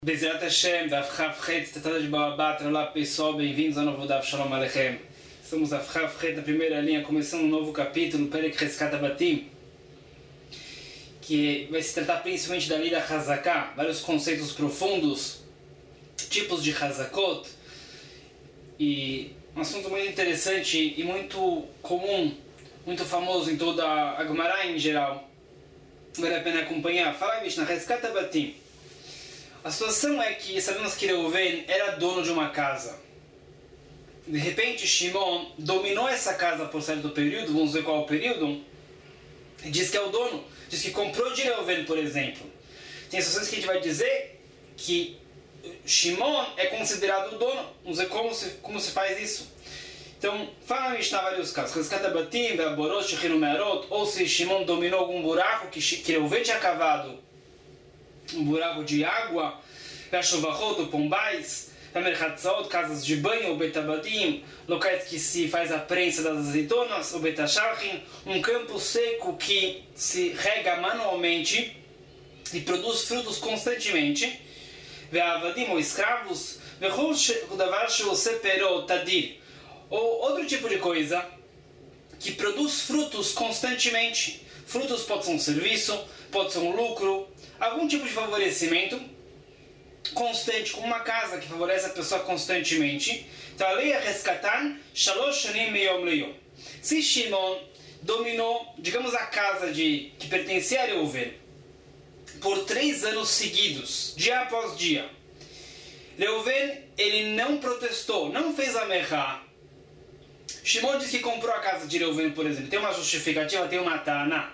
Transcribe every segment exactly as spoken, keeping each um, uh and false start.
Bezerat Hashem, Daf Chav Chet, Tratada de Baba, olá pessoal, bem-vindos ao novo Daf Shalom Aleichem. Estamos na Daf Chav Chet, na primeira linha, começando um novo capítulo, Perek Cheskat Abatim, que vai se tratar principalmente da lei da Hazaká, vários conceitos profundos, tipos de Hazakot, e um assunto muito interessante e muito comum, muito famoso em toda a Gemara em geral. Vale a pena acompanhar. Fala, bicho, na Cheskat Abatim. A situação é que sabemos que Reuven era dono de uma casa. De repente, Shimon dominou essa casa por certo período, vamos ver qual é o período, e diz que é o dono, diz que comprou de Reuven, por exemplo. Tem situações que a gente vai dizer que Shimon é considerado o dono, vamos ver como se, como se faz isso. Então, fala na Mishnah vários casos, ou se Shimon dominou algum buraco que, que Reuven tinha cavado, um buraco de água, Vashovachot, pombais, Merchatzaot, casas de banho, Betabadim, locais que se faz a prensa das azeitonas, o Betashachim, um campo seco que se rega manualmente e produz frutos constantemente, Ve'avadim, ou escravos, Ve'chol davar she'oseh perot tadir, ou outro tipo de coisa que produz frutos constantemente. Frutos pode ser um serviço, pode ser um lucro, algum tipo de favorecimento constante, como uma casa que favorece a pessoa constantemente. Então a lei é rescatar shalosh shanim meyom leyom. Se Shimon dominou, digamos, a casa de, que pertencia a Reuven por três anos seguidos, dia após dia, Reuven ele não protestou, não fez a merá. Shimon diz que comprou a casa de Reuven, por exemplo. Tem uma justificativa, tem uma tana.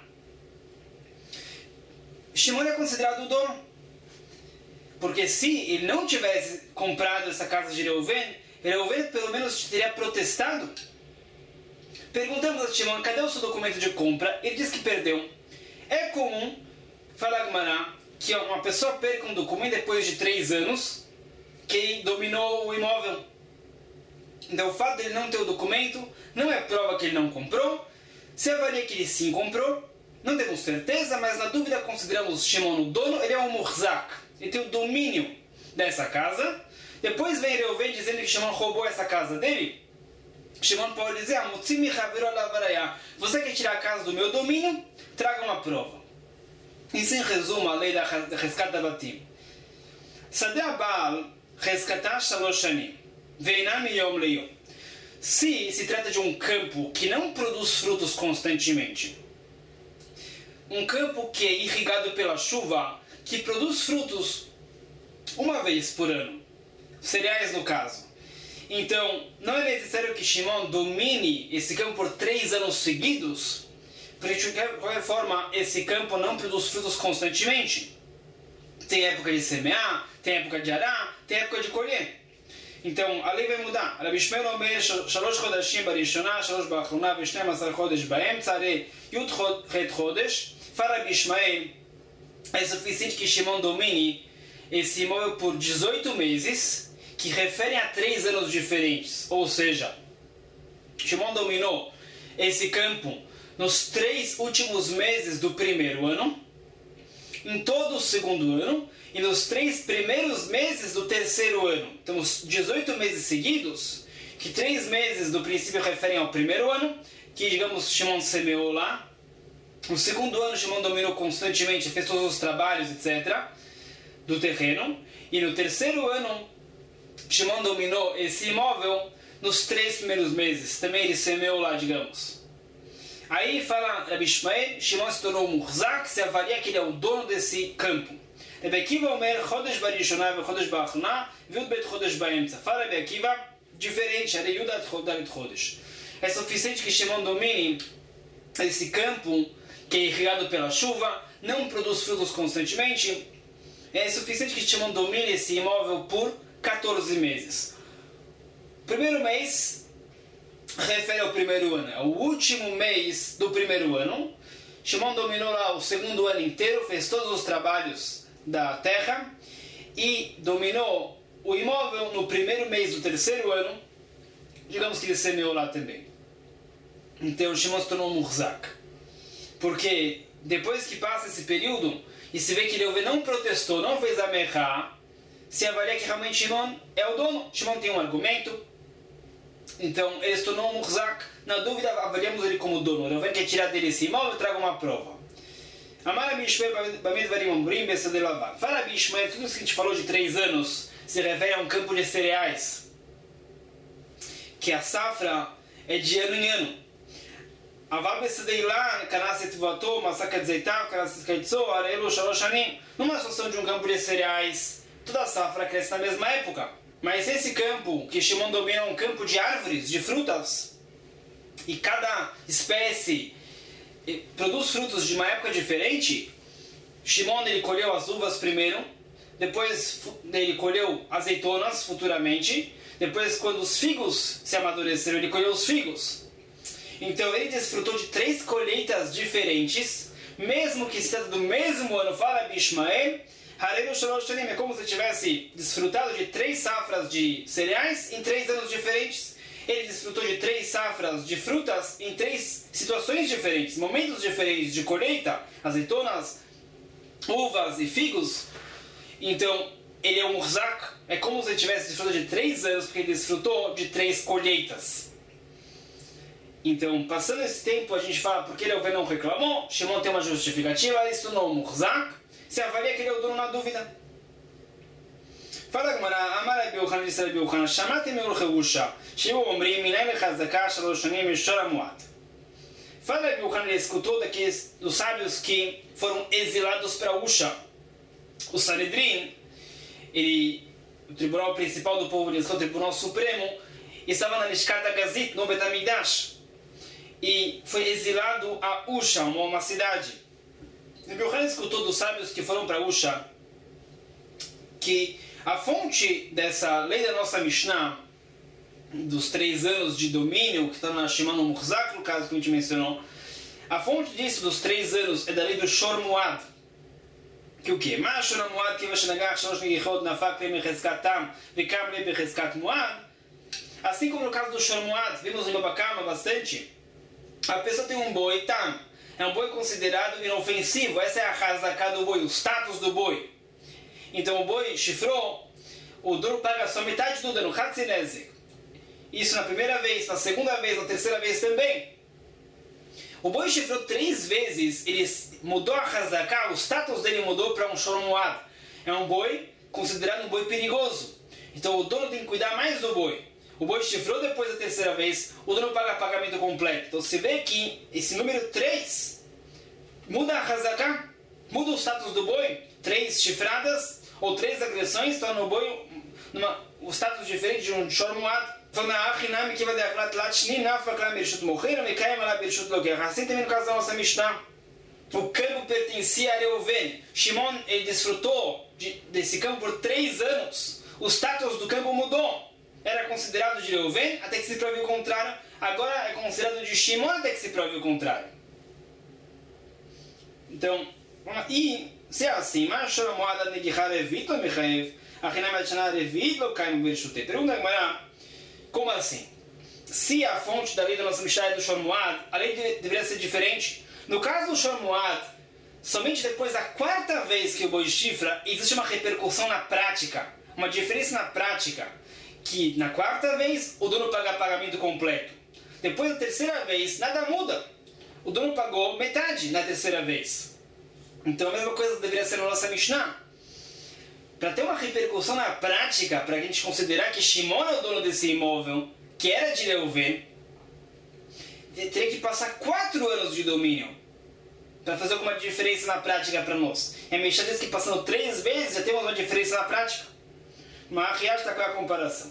Shimon é considerado o dono. Porque se ele não tivesse comprado essa casa de Reuven, Reuven pelo menos teria protestado. Perguntamos a Shimon, cadê o seu documento de compra? Ele diz que perdeu. É comum, fala Gemara, que uma pessoa perca um documento depois de três anos que dominou o imóvel. Então o fato dele não ter o documento não é prova que ele não comprou. Se avalia que ele sim comprou, não temos certeza, mas na dúvida consideramos Shimon o dono. Ele é um murzak, ele tem o domínio dessa casa. Depois vem Reuven dizendo que Shimon roubou essa casa dele. Shimon pode dizer, você quer tirar a casa do meu domínio? Traga uma prova. Isso em resumo a lei da Cheskat Abatim. Sadeh Abal Cheskatah Shalosh Shanim Veinam Yom Leyom. Se se trata de um campo que não produz frutos constantemente, um campo que é irrigado pela chuva, que produz frutos uma vez por ano, cereais no caso, então não é necessário que Shimon domine esse campo por três anos seguidos, porque de qualquer forma esse campo não produz frutos constantemente. Tem época de semear, tem época de arar, tem época de colher. Então, a lei vai mudar. Rabi Shmuel omer shalosh chodashim barishona, shalosh ba'achrona, v'shneim asar chodesh ba'emtza, are yud chet chodesh. Fala Rabi Shmuel, é suficiente que Shimon domine esse imóvel por dezoito meses, que referem a três anos diferentes. Ou seja, Shimon dominou esse campo nos três últimos meses do primeiro ano, em todo o segundo ano e nos três primeiros meses do terceiro ano. Temos dezoito meses seguidos, que três meses do princípio referem ao primeiro ano, que, digamos, Shimon semeou lá. No segundo ano, Shimon dominou constantemente, fez todos os trabalhos, etcétera, do terreno. E no terceiro ano, Shimon dominou esse imóvel nos três primeiros meses. Também ele semeou lá, digamos. Aí fala Rabi Shmuel, Shimon se tornou um murzak, se avalia que ele é o dono desse campo. Rabi Akiva omer, chodesh barishona, chodesh ba'achrona, viud bet chodesh ba'emtza. Fala Rabi Akiva, diferente, are yudat chodesh. É suficiente que Shimon domine esse campo que é irrigado pela chuva, não produz frutos constantemente. É suficiente que Shimon domine esse imóvel por quatorze meses. Primeiro mês refere ao primeiro ano, é o último mês do primeiro ano. Shimon dominou lá o segundo ano inteiro, fez todos os trabalhos da terra e dominou o imóvel no primeiro mês do terceiro ano. Digamos que ele semeou lá também. Então Shimon se tornou um murzak, porque depois que passa esse período e se vê que Reuven não protestou, não fez a merá, se avalia que realmente Shimon é o dono. Shimon tem um argumento, então ele se tornou um muhzak. Na dúvida, avaliamos ele como dono. Reuven quer tirar dele esse imóvel, eu trago uma prova. Amar Rabi Ishmael Bamid Varim Omrim Bessadei Lavan. Fala Rabi Ishmael, tudo isso que a gente falou de três anos se refere a um campo de cereais, que a safra é de ano em ano. Aval Bessadei Lan, Kanaset Vato, Masaka Zeitav, Kanaset Kaitzo, Arelu Shalosh Shanim. Numa situação de um campo de cereais, toda a safra cresce na mesma época. Mas esse campo que Shimon domina é um campo de árvores, de frutas, e cada espécie produz frutos de uma época diferente. Shimon ele colheu as uvas primeiro, depois ele colheu azeitonas futuramente, depois quando os figos se amadureceram ele colheu os figos. Então ele desfrutou de três colheitas diferentes, mesmo que se trata do mesmo ano. Fala Rabi Ishmael, é como se tivesse desfrutado de três safras de cereais em três anos diferentes. Ele desfrutou de três safras de frutas em três situações diferentes, momentos diferentes de colheita, azeitonas, uvas e figos. Então, ele é um muhzak, é como se ele tivesse desfrutado de três anos, porque ele desfrutou de três colheitas. Então, passando esse tempo, a gente fala porque Reuven não reclamou, Shimon tem uma justificativa, isso não é um muhzak, se avalia que ele é o dono na dúvida. Fala Gemara, Amar Rabi Yochanan disse Rabi Yochanan, Shamatem me'or Chevusha, Shivu Omrim, Minai lechazaka shalosh shanim mishora muad. Fala Rabi Yochanan, ele escutou daqueles dos sábios que foram exilados para Usha. O Sanedrin, ele, o tribunal principal do povo de Israel, o tribunal supremo, estava na Lishkat Gazit, no Bet HaMikdash, e foi exilado a Usha, uma, uma cidade. Rabi Yochanan escutou dos sábios que foram para Usha que a fonte dessa lei da nossa Mishnah, dos três anos de domínio, que está na Shimon Muhzak, no caso que a gente mencionou, a fonte disso, dos três anos, é da lei do Shor Muad. Que o quê? Mas Shor Muad, que Vashanagach, Shalosh Negichot, Nafak, Lem Echezkat Tam, Vekam Lem Echezkat Muad. Assim como no caso do Shor Muad, vimos em Babakama bastante, a pessoa tem um boi Tam, é um boi considerado inofensivo, essa é a Hazaká do boi, o status do boi. Então o boi chifrou, o dono paga só metade do dano, Hatzinezek. Isso na primeira vez, na segunda vez, na terceira vez também. O boi chifrou três vezes, ele mudou a Hazaká, o status dele mudou para um Shor Muad. É um boi considerado um boi perigoso. Então o dono tem que cuidar mais do boi. O boi chifrou depois da terceira vez, o dono paga pagamento completo. Então se vê que esse número três muda a Hazaká, muda o status do boi. Três chifradas ou três agressões tornam o boi numa, um status diferente de um Shor Muad. Assim também no caso da nossa Mishnah, o campo pertencia a Reuven. Shimon ele desfrutou de, desse campo por três anos. O status do campo mudou. Era considerado de Reuven até que se prove o contrário. Agora é considerado de Shimon até que se prove o contrário. Então, e se é assim, mas Shor Muad Negichah Revit ou Mechaev, Achinam Adshana Revit ou Kaim Birshutei. Pergunta a Gemara, como assim? Se a fonte da lei da nossa Mishnah é do Shor Muad, a lei de, deveria ser diferente. No caso do Shor Muad, somente depois da quarta vez que o boi chifra, existe uma repercussão na prática, uma diferença na prática, que na quarta vez o dono paga pagamento completo. Depois da terceira vez, nada muda. O dono pagou metade na terceira vez. Então a mesma coisa deveria ser na nossa Mishnah. Para ter uma repercussão na prática, para a gente considerar que Shimon é o dono desse imóvel, que era de Reuven, teria que passar quatro anos de domínio para fazer alguma diferença na prática para nós. E a Mishnah diz que passando três vezes já temos uma diferença na prática. Mas está com a comparação.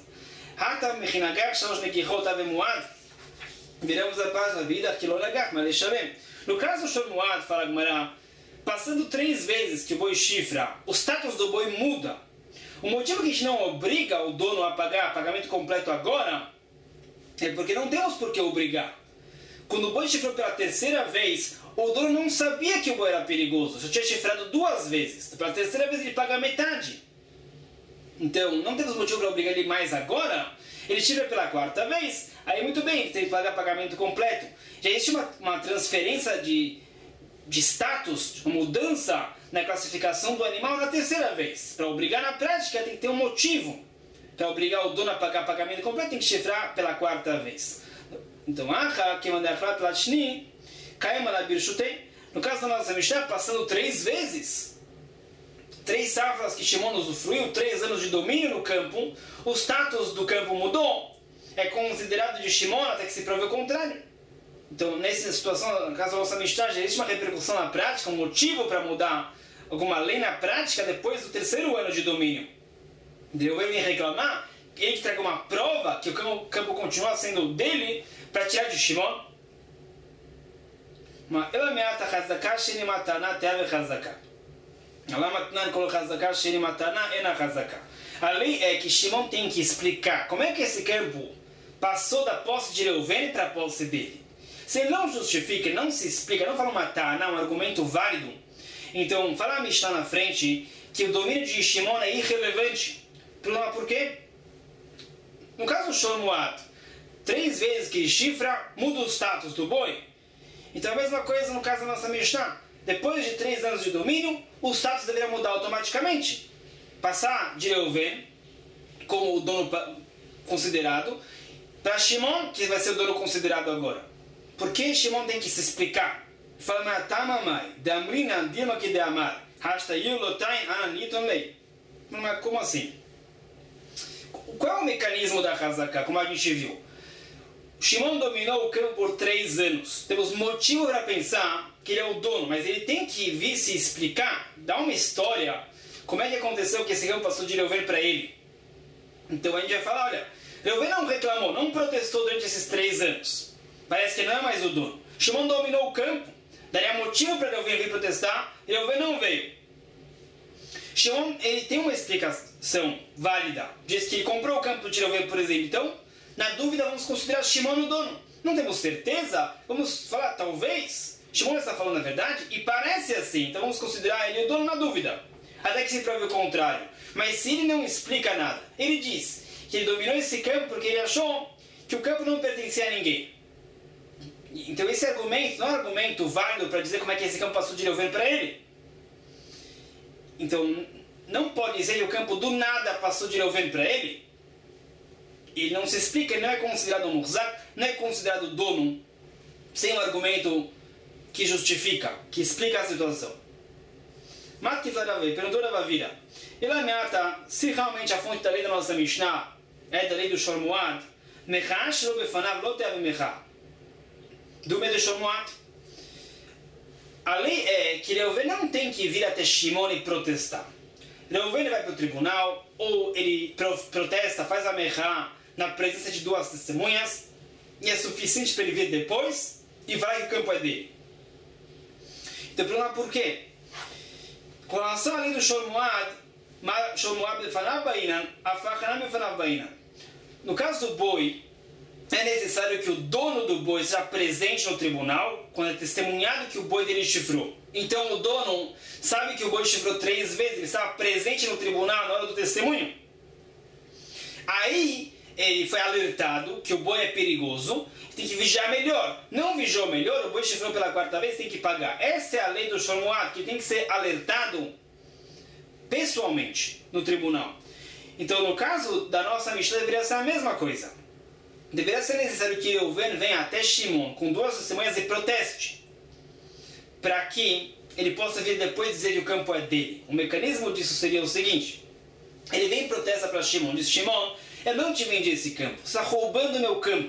Viramos a página vida que no caso do Shor Muad, fala a Gemara, passando três vezes que o boi chifra, o status do boi muda. O motivo que a gente não obriga o dono a pagar pagamento completo agora é porque não temos por que obrigar. Quando o boi chifrou pela terceira vez, o dono não sabia que o boi era perigoso, só tinha chifrado duas vezes. Pela terceira vez ele paga metade. Então não temos motivo para obrigar ele mais agora. Ele chifra pela quarta vez, aí muito bem, ele tem que pagar pagamento completo. Já existe uma, uma transferência de de status, uma mudança na classificação do animal na terceira vez. Para obrigar na prática tem que ter um motivo. Para obrigar o dono a pagar pagamento completo tem que chifrar pela quarta vez. Então, Acha, que manda falar pela Shni, Kaima la Birshutei, no caso da nossa Mishnah, passando três vezes, três safras que Shimon usufruiu, três anos de domínio no campo, o status do campo mudou, é considerado de Shimon até que se prove o contrário. Então, nessa situação, no caso da nossa Mishnah, já existe uma repercussão na prática, um motivo para mudar alguma lei na prática depois do terceiro ano de domínio. Eu venho reclamar, ele que traga uma prova que o campo, campo continua sendo dele para tirar de Shimon. A lei é que Shimon tem que explicar como é que esse campo passou da posse de Reuven para a posse dele. Se ele não justifica, não se explica, não fala uma tana, um argumento válido, então fala a Mishnah na frente que o domínio de Shimon é irrelevante. Por quê? No caso do Shormuat, três vezes que ele chifra, muda o status do boi. Então a mesma coisa no caso da nossa Mishnah. Depois de três anos de domínio, o status deveria mudar automaticamente. Passar de Reuven, como o dono considerado, para Shimon, que vai ser o dono considerado agora. Por que Shimon tem que se explicar? Fala, mas como assim? Qual é o mecanismo da Hazaká, como a gente viu? Shimon dominou o campo por três anos. Temos motivo para pensar que ele é o dono, mas ele tem que vir se explicar, dar uma história, como é que aconteceu que esse campo passou de Reuven para ele. Então a gente vai falar, olha, Reuven não reclamou, não protestou durante esses três anos. Parece que ele não é mais o dono. Shimon dominou o campo, daria motivo para Reuven vir protestar, e Reuven não veio. Shimon, ele tem uma explicação válida. Diz que ele comprou o campo de Reuven, por exemplo. Então, na dúvida, vamos considerar Shimon o dono. Não temos certeza? Vamos falar, talvez. Shimon está falando a verdade e parece assim. Então, vamos considerar ele o dono na dúvida. Até que se prove o contrário. Mas se ele não explica nada, ele diz que ele dominou esse campo porque ele achou que o campo não pertencia a ninguém. Então, esse argumento não é um argumento válido para dizer como é que esse campo passou de Reuven para ele. Então, não pode dizer que o campo do nada passou de Reuven para ele. E não se explica, ele não é considerado um murzak, não é considerado dono, sem um argumento que justifica, que explica a situação. Matki Flaravei, perguntou a Vavira, Elameata, se realmente a fonte da lei da nossa Mishnah é da lei do Shormuat, Mechash lo befanav lo teave mecha. Do meio do Shormuat. A lei é que Reuven não tem que vir até Shimon e protestar. Reuven vai para o tribunal, ou ele pro, protesta, faz a mechá na presença de duas testemunhas, e é suficiente para ele vir depois, e vai que o campo é dele. Então, perguntar por quê? Com relação à lei do Shormuat, no caso do boi, é necessário que o dono do boi seja presente no tribunal quando é testemunhado que o boi dele chifrou. Então o dono sabe que o boi chifrou três vezes, ele estava presente no tribunal na hora do testemunho. Aí ele foi alertado que o boi é perigoso, tem que vigiar melhor. Não vigiou melhor, o boi chifrou pela quarta vez, tem que pagar. Essa é a lei do Shormuat, que tem que ser alertado pessoalmente no tribunal. Então no caso da nossa Mishnah deveria ser a mesma coisa. Deveria ser necessário que Reuven venha até Shimon com duas testemunhas e proteste, para que ele possa vir depois dizer que o campo é dele. O mecanismo disso seria o seguinte: ele vem e protesta para Shimon, diz: Shimon, eu não te vendi esse campo, você está roubando meu campo.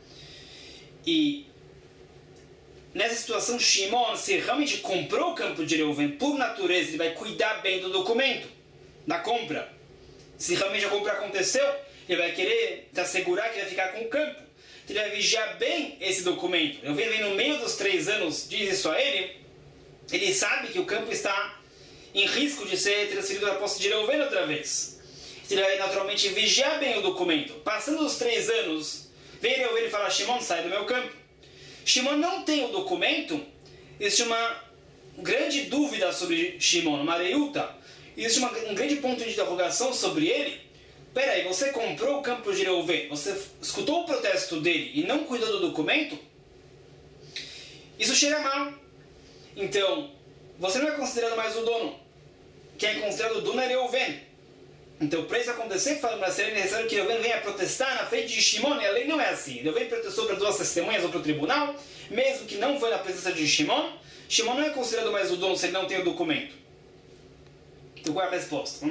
E nessa situação, Shimon, se realmente comprou o campo de Reuven, por natureza, ele vai cuidar bem do documento, da compra. Se realmente a compra aconteceu, ele vai querer te assegurar que vai ficar com o campo. Ele vai vigiar bem esse documento. Eu venho no meio dos três anos, diz isso a ele, ele sabe que o campo está em risco de ser transferido da posse de Reuven outra vez. Ele vai naturalmente vigiar bem o documento. Passando os três anos, vem Reuven e fala: Shimon, sai do meu campo. Shimon não tem o documento. Existe uma grande dúvida sobre Shimon, uma reiuta. Existe uma, um grande ponto de interrogação sobre ele. Peraí, você comprou o campo de Reuven, você escutou o protesto dele e não cuidou do documento? Isso cheira mal. Então, você não é considerado mais o dono. Quem é considerado o dono é Reuven. Então, para isso acontecer, fala para ser necessário que Reuven venha protestar na frente de Shimon, e a lei não é assim. Reuven protestou para duas testemunhas ou para o tribunal, mesmo que não foi na presença de Shimon. Shimon não é considerado mais o dono se ele não tem o documento. Então, qual é a resposta?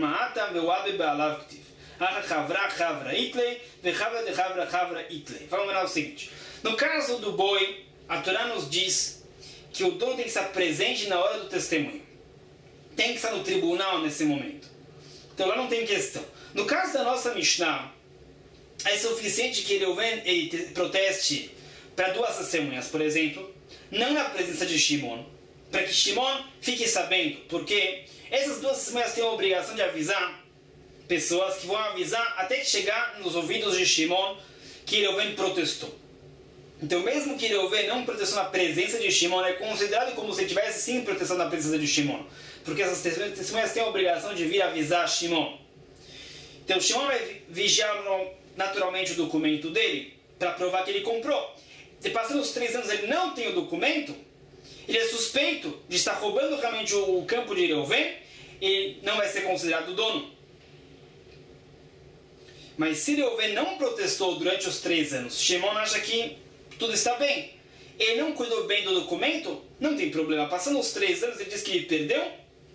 Vamos ver o seguinte. No caso do boi, a Torá nos diz que o dono tem que estar presente na hora do testemunho. Tem que estar no tribunal nesse momento. Então lá não tem questão. No caso da nossa Mishnah, é suficiente que Reuven proteste para duas testemunhas, por exemplo, não na presença de Shimon, para que Shimon fique sabendo, porque essas duas testemunhas têm a obrigação de avisar pessoas que vão avisar até que chegar nos ouvidos de Shimon que Reuven protestou. Então, mesmo que Reuven não protestou na presença de Shimon, é considerado como se tivesse sim protestado na presença de Shimon. Porque essas testemunhas têm a obrigação de vir avisar Shimon. Então, Shimon vai vigiar naturalmente o documento dele para provar que ele comprou. E passando os três anos ele não tem o documento, ele é suspeito de estar roubando realmente o campo de Reuven e não vai ser considerado dono. Mas se Reuven não protestou durante os três anos, Shimon acha que tudo está bem. Ele não cuidou bem do documento, não tem problema. Passando os três anos, ele diz que ele perdeu.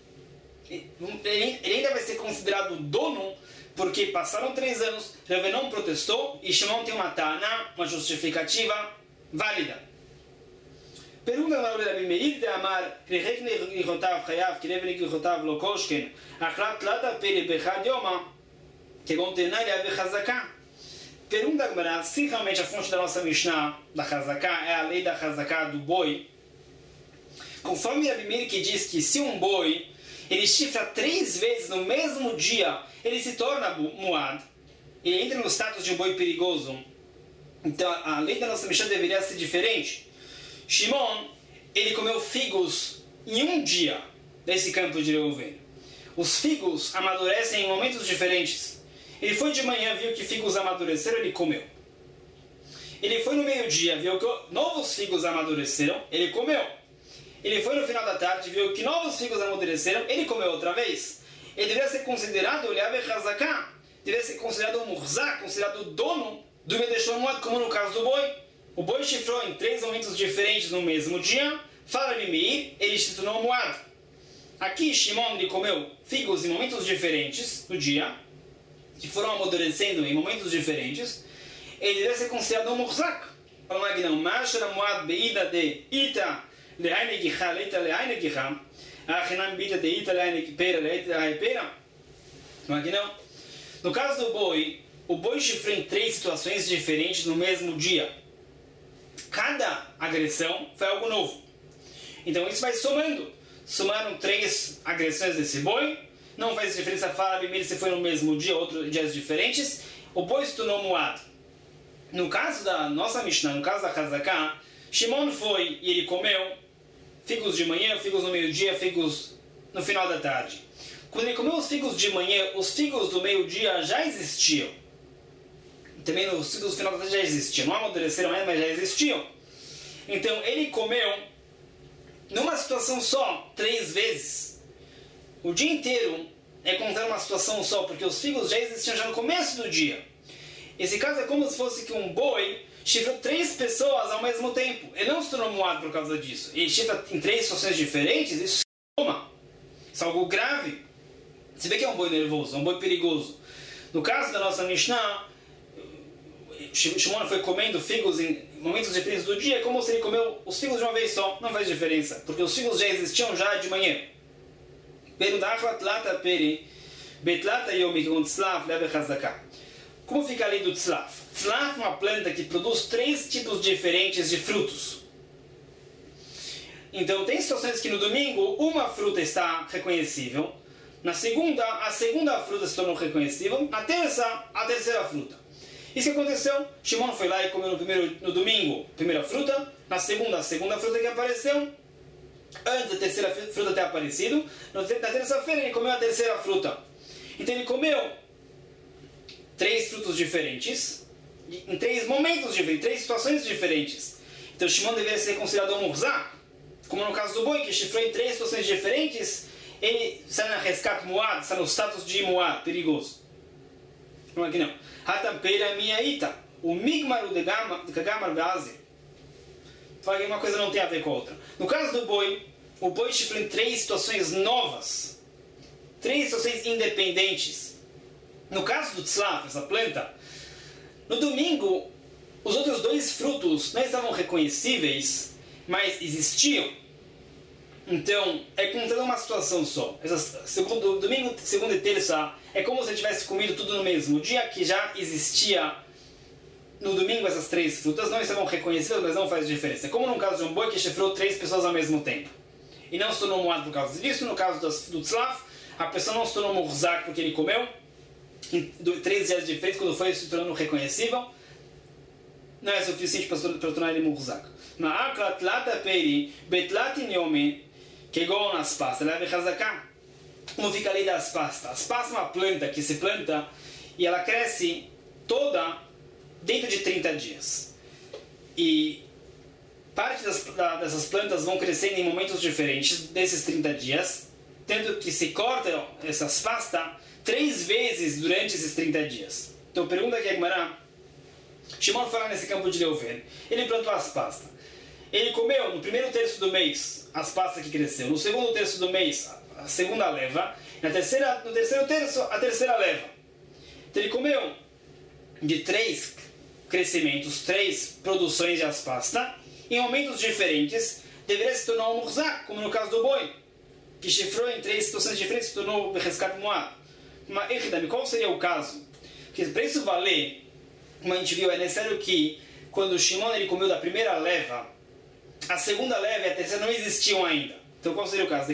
Ele, ele ainda vai ser considerado dono, porque passaram três anos, Reuven não protestou, e Shimon tem uma ta'ana, uma justificativa válida. Pergunta na hora de Meir de Amar, Rehek Nechotav Chayav, Kirev Nechotav Lokoshken, Achlat Lata Peri Bechad Yoma, Kegontenai Ave Chazaká. Pergunta agora, se realmente a fonte da nossa Mishnah, da Chazaká, é a lei da Chazaká do boi, conforme Rabi Meir que diz que se um boi ele chifra três vezes no mesmo dia, ele se torna muad, ele entra no status de um boi perigoso. Então a lei da nossa Mishnah deveria ser diferente. Shimon, ele comeu figos em um dia desse campo de Reuven. Os figos amadurecem em momentos diferentes. Ele foi de manhã, viu que figos amadureceram, ele comeu. Ele foi no meio-dia, viu que novos figos amadureceram, ele comeu. Ele foi no final da tarde, viu que novos figos amadureceram, ele comeu outra vez. Ele deveria ser considerado, deveria ser considerado um murzá, considerado o dono do Medeshon Muad, como no caso do boi. O boi chifrou em três momentos diferentes no mesmo dia, fala Meir, ele se tornou Muad. Aqui Shimon ele comeu figos em momentos diferentes do dia, que foram amadurecendo em momentos diferentes, ele deve ser considerado um murzak. Fala Magnão, Mashra Muad Beida de Ita Lehaine Gicha Leita Lehaine Gicha, Achinam Beida de Ita Lehaine Pera Leita Lehaine Pera. Magnão, no caso do boi, o boi chifrou em três situações diferentes no mesmo dia. Cada agressão foi algo novo. Então isso vai somando. Somaram três agressões desse boi. Não faz diferença, fala primeiro se foi no mesmo dia ou outros dias diferentes. O boi se tornou muad. No caso da nossa Mishnah, no caso da Chazaká, Shimon foi e ele comeu figos de manhã, figos no meio-dia, figos no final da tarde. Quando ele comeu os figos de manhã, os figos do meio-dia já existiam. Também os figos do final da tarde já existiam. Não amadureceram ainda, mas já existiam. Então ele comeu numa situação só, três vezes. O dia inteiro é contar uma situação só, porque os figos já existiam já no começo do dia. Esse caso é como se fosse que um boi chifra três pessoas ao mesmo tempo. Ele não se tornou muado por causa disso. Ele chifra em três situações diferentes, isso soma. Isso é algo grave. Você vê que é um boi nervoso, é um boi perigoso. No caso da nossa Mishnah, Shimon foi comendo figos em momentos diferentes do dia, é como se ele comeu os figos de uma vez só. Não faz diferença, porque os figos já existiam já de manhã. Como fica a lei do tzlaf? Tzlaf é uma planta que produz três tipos diferentes de frutos. Então tem situações que no domingo uma fruta está reconhecível, na segunda a segunda fruta se tornou reconhecível, na terça a terceira fruta. Isso que aconteceu, Shimon foi lá e comeu no, primeiro, no domingo a primeira fruta, na segunda a segunda fruta que apareceu, antes da terceira fruta ter aparecido, na terça-feira ele comeu a terceira fruta. Então ele comeu três frutos diferentes, em três momentos diferentes, três situações diferentes. Então Shimon deveria ser considerado um murzá. como no caso do boi, que chifrou em três situações diferentes, ele está na rescat muad, está no status de muad, perigoso. Não, aqui não. Hatampeira minha ita, o migmar de gamar vaze. Fala que uma coisa não tem a ver com a outra. No caso do boi, o boi chifrou em três situações novas, três situações independentes. No caso do tzlaf, essa planta, no domingo, os outros dois frutos não estavam reconhecíveis, mas existiam. Então, é contando uma situação só. Essa, segundo, domingo, segunda e terça, é como se eu tivesse comido tudo no mesmo dia, que já existia no domingo essas três frutas, não estavam reconhecidas, mas não faz diferença. É como no caso de um boi que chifrou três pessoas ao mesmo tempo. E não se tornou moado por causa disso. No caso das, do tzlaf, a pessoa não se tornou murzak porque ele comeu em três dias diferentes, quando foi se tornando reconhecível. Não é suficiente para, para tornar ele murzak. Ma'akla tlata peri betlati nyomi kegon aspasta leve chazaká. Como fica a lei das pastas? As pastas é uma planta que se planta e ela cresce toda dentro de trinta dias. E parte das, da, dessas plantas vão crescendo em momentos diferentes desses trinta dias, tendo que se corta essas pastas três vezes durante esses trinta dias. Então pergunta aqui a Gemara. Shimon fala nesse campo de Reuven. Ele plantou as pastas. Ele comeu no primeiro terço do mês as pastas que cresceu. No segundo terço do mês, a segunda leva. Na terceira, no terceiro terço, a terceira leva. Então ele comeu de três crescimentos, três produções de aspasta, em momentos diferentes. Deveria se tornar um murzak, como no caso do boi, que chifrou em três situações diferentes e se tornou rescat moad. Mas qual seria o caso? Porque para isso valer, como a gente viu, é necessário que quando o Shimon ele comeu da primeira leva, a segunda leva e a terceira não existiam ainda. Então qual seria o caso?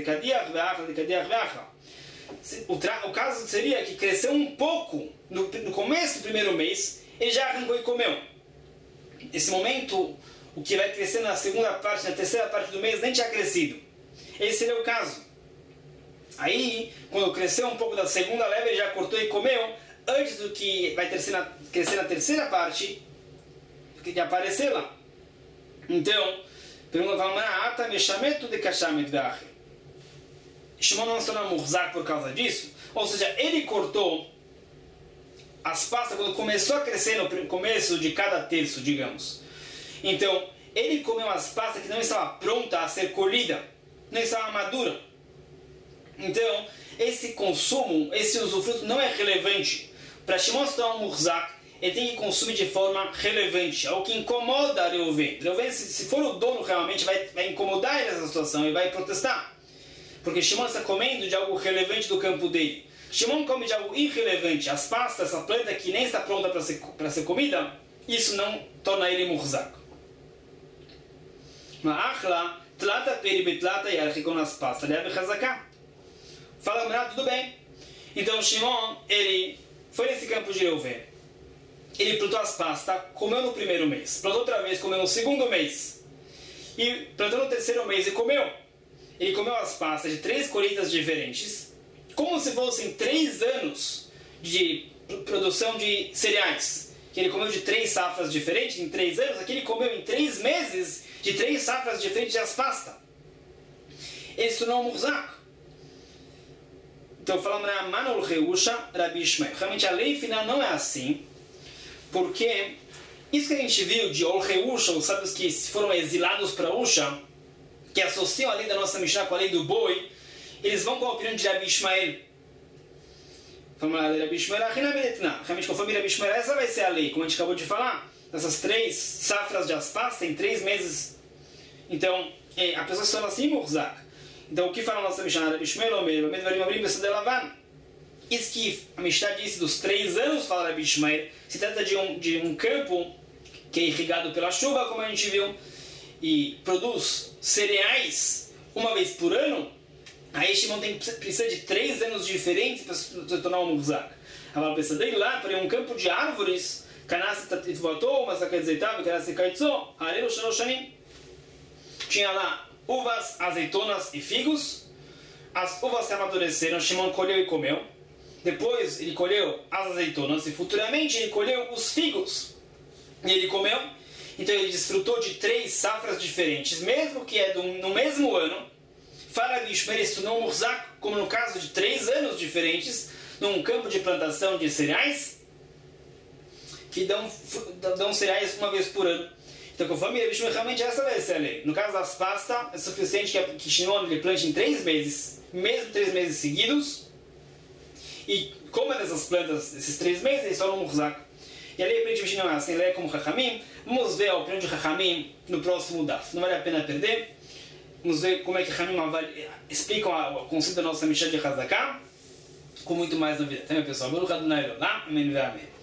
O, tra... o caso seria que cresceu um pouco no, no começo do primeiro mês, ele já arrancou e comeu. Nesse momento, o que vai crescer na segunda parte, na terceira parte do mês, nem tinha crescido. Esse seria o caso. Aí, quando cresceu um pouco da segunda leva, ele já cortou e comeu, antes do que vai crescer na, crescer na terceira parte, de aparecer lá. Então, pergunta para o Shimon não se torna murzak por causa disso? Ou seja, ele cortou as pastas quando começou a crescer no começo de cada terço, digamos. Então, ele comeu as pastas que não estava pronta a ser colhida, não estava madura. Então, esse consumo, esse usufruto não é relevante. Para Shimon se tornar um murzak, ele tem que consumir de forma relevante, algo que incomoda Reuven. Reuven, se, se for o dono realmente, vai, vai incomodar ele nessa situação e vai protestar. Porque Shimon está comendo de algo relevante do campo dele. Shimon come de algo irrelevante. As pastas, essa planta que nem está pronta para ser, para ser comida, isso não torna ele murzak. Ma'achla, tlata peri betlata yarchi com as pastas, leve chazaká. Fala, Mara, tudo bem. Então Shimon, ele foi nesse campo de Reuven. Ele plantou as pastas, comeu no primeiro mês. Plantou outra vez, comeu no segundo mês. E plantou no terceiro mês e comeu. Ele comeu as pastas de três colheitas diferentes, como se fossem três anos de produção de cereais. Que ele comeu de três safras diferentes em três anos. Aqui ele comeu em três meses de três safras diferentes de aspas. Ele se tornou um murzak. Então falamos na Manol Reusha Rabi Ishmael. Realmente a lei final não é assim, porque isso que a gente viu de Ol Reusha, os sábios que foram exilados para Usha, que associam a lei da nossa Mishnah com a lei do boi, eles vão com a opinião de Rabi Ishmael. Vamos lá, Rabi Ishmael, realmente conforme Rabi Ishmael, essa vai ser a lei, como a gente acabou de falar, essas três safras de aspas tem três meses. Então, a pessoa se torna assim, murzak. Então, o que fala a nossa Mishnah? Rabi Ishmael, isso que a Mishnah disse dos três anos, fala Rabi Ishmael, se trata de um, de um campo que é irrigado pela chuva, como a gente viu, e produz cereais uma vez por ano. Aí Shimon tem, precisa de três anos diferentes para se tornar um murzak. Ela precisa de ir lá para um campo de árvores, tinha lá uvas, azeitonas e figos. As uvas se amadureceram, Shimon colheu e comeu. Depois ele colheu as azeitonas e futuramente ele colheu os figos. E ele comeu. então ele desfrutou de três safras diferentes, mesmo que é do, no mesmo ano. Fala Bishmer estudou um Murzak, como no caso de três anos diferentes, num campo de plantação de cereais, que dão, dão cereais uma vez por ano. Então, conforme ele Bishmer, realmente essa vai ser a lei. No caso das pastas, é suficiente que, que Shimon ele plante em três meses, mesmo três meses seguidos, e como é dessas plantas, esses três meses, ele só no Murzak. E a lei aprende o Shimon assim, lei como Chachamim. Vamos ver a opinião de Chachamim no próximo Daf. Não vale a pena perder. Vamos ver como é que Chachamim explicam o conceito da nossa Mishnah de Hazaká, com muito mais novidade. Até, meu pessoal. Baruch Adonai Olam. Amém.